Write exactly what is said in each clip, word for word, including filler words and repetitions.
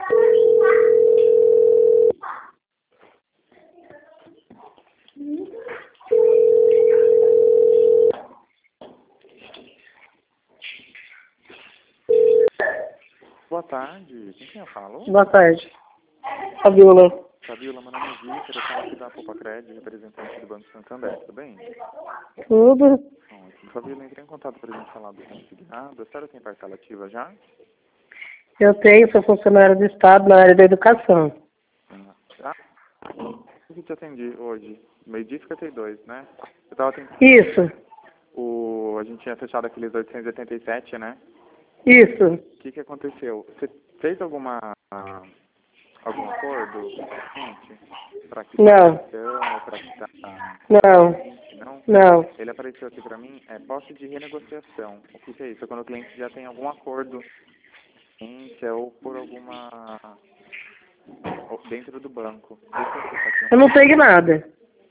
Boa tarde, com quem eu falo? Boa tarde. Fabiola. Fabiola, meu nome é Vítor, eu falo aqui da Popacred, representante do Banco Santander, tudo bem? Tudo? Ótimo. Fabiola, entrei em contato para a gente falar do consignado. A senhora tem parcela ativa já? Eu tenho, sou funcionária do Estado na área da educação. Ah, o que te atendi hoje? Meio-dia e cinquenta e dois, né? Eu tava tentando... Isso, O... A gente tinha fechado aqueles oitocentos e oitenta e sete, né? isso. O que que aconteceu? Você fez alguma... algum acordo? Gente, para Não, quitação ou para quitar... não, Não? não. Ele apareceu aqui para mim, é posse de renegociação. O que que é isso? É quando o cliente já tem algum acordo ou por alguma... ou dentro do banco. Deixa eu ver aqui Eu um... não tenho nada.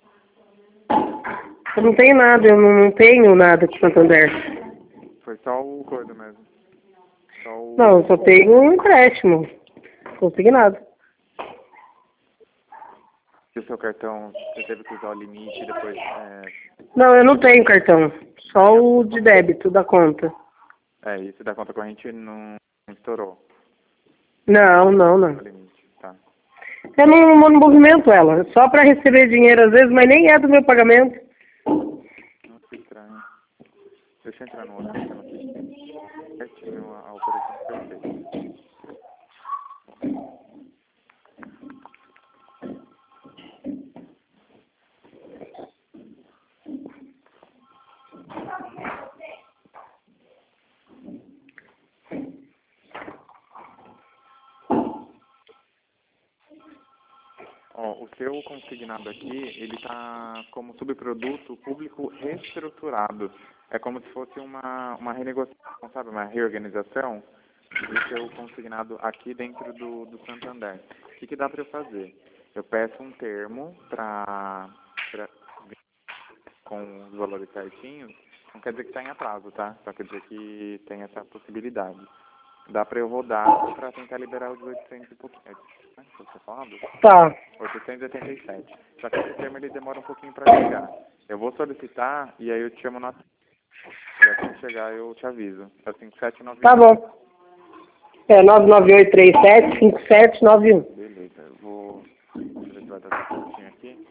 Eu não tenho nada, eu não tenho nada com Santander. Foi só o acordo mesmo. Só o... Não, eu só tenho um empréstimo. Consignado. E o seu cartão, você teve que usar o limite e depois... É, Não, eu não tenho cartão. Só o de débito da conta. é isso da conta corrente não estourou Não, não, não. o limite, tá? Eu não, não movimento ela. Só para receber dinheiro às vezes, mas nem é do meu pagamento. Nossa, estranho. Deixa eu entrar no outro sistema aqui. Certinho a, a operação perfeita. Ó, o seu consignado aqui, ele está como subproduto público reestruturado. É como se fosse uma, uma renegociação, sabe? Uma reorganização do seu consignado aqui dentro do, do Santander. O que, que dá para eu fazer? Eu peço um termo para com os valores certinhos. Não quer dizer que está em atraso, tá? Só quer dizer que tem essa possibilidade. Dá para eu rodar para tentar liberar os oitocentos e pouquinho. Né? Você falando? Tá. oitocentos e oitenta e sete. Só que esse termo ele demora um pouquinho para chegar. Eu vou solicitar e aí eu te chamo na... Já quando chegar eu te aviso. É cinco sete nove um. Tá bom. É nove nove oito três sete cinco sete nove um. Beleza, eu vou... Deixa eu ver se vai dar certinho aqui.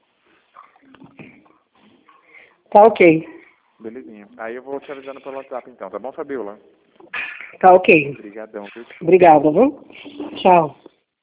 Tá ok. Belezinha. Aí eu vou te avisando pelo WhatsApp então, tá bom, Fabiola? Tá ok. Obrigadão, viu? Obrigada, viu? Tchau.